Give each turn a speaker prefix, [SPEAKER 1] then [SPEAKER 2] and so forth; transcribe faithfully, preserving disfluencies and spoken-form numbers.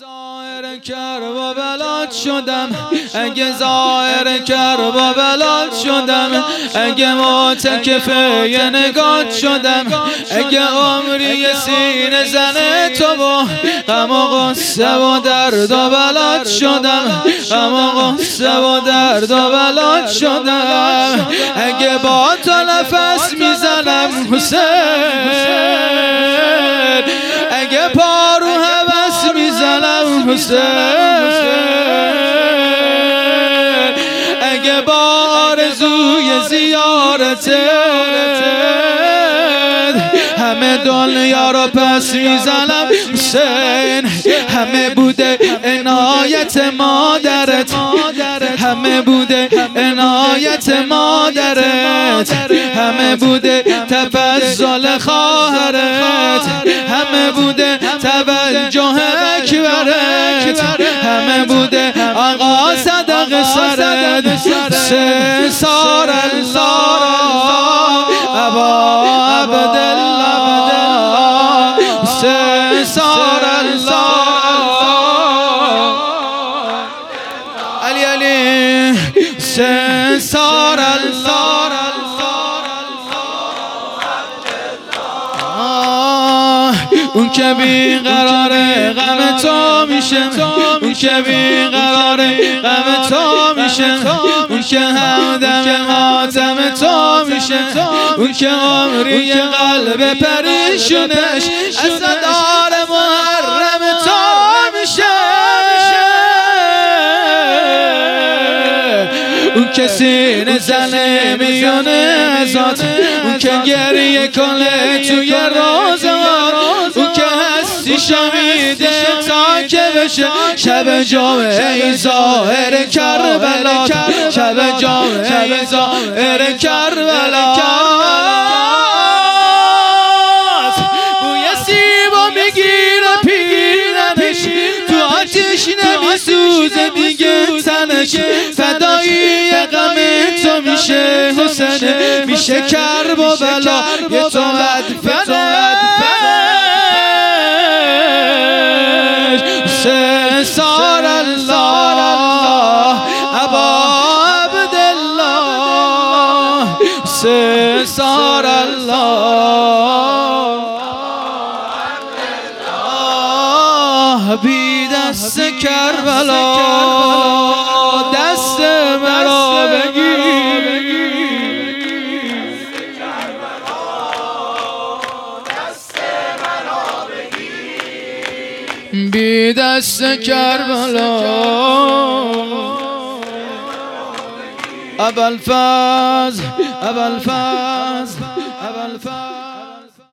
[SPEAKER 1] ظاهر کربلات شدم، اگه ظاهر کربلات شدم، اگه معتکف یه نگات شدم، اگه عمری سینه زن تو با غم و غصه و درد و بلات شدم، غم و غصه و درد و بلات شدم، اگه با تو نفس میزنم حسین، اگه پارو هوس میزنم حسین، اگه با آرزوی زیارتت همه دنیا رو پس میزنم حسین، همه بوده عنایت مادرت، همه بوده عنایت مادرت، همه بوده تفضل خواهرت، همه بوده توجه اکبرت، همه بوده آقا صدق سرت، سه سار الله ابا عبدالله، سه سار الله علی علی، سه سار الله اون که بی قراره غم تو میشه، اون که بی قراره غم تو میشه، اون که همدم ماتم تو میشه، اون که عمری قلب پریشونش عزادار محرم تو میشه، اون که سینه زنه میونه ازات، اون که گریه کنه توی روزات، اون که هستی شمیده تا که بشه شب جمعه ظاهر کربلا، شب جمعه ظاهر کربلا، بوی سیبا میگیره پیرنش، تو آتش نمیسوزه دیگه تنش، فدایی غم تو میشه حسین، میشه کرب و بلا یه تو مدفنش، سه سار الله ابا عبدالله، سه سار الله بی دست کربلا دست مرا بگیر، بی دست کربلا ابوالفضل ابوالفضل ابوالفضل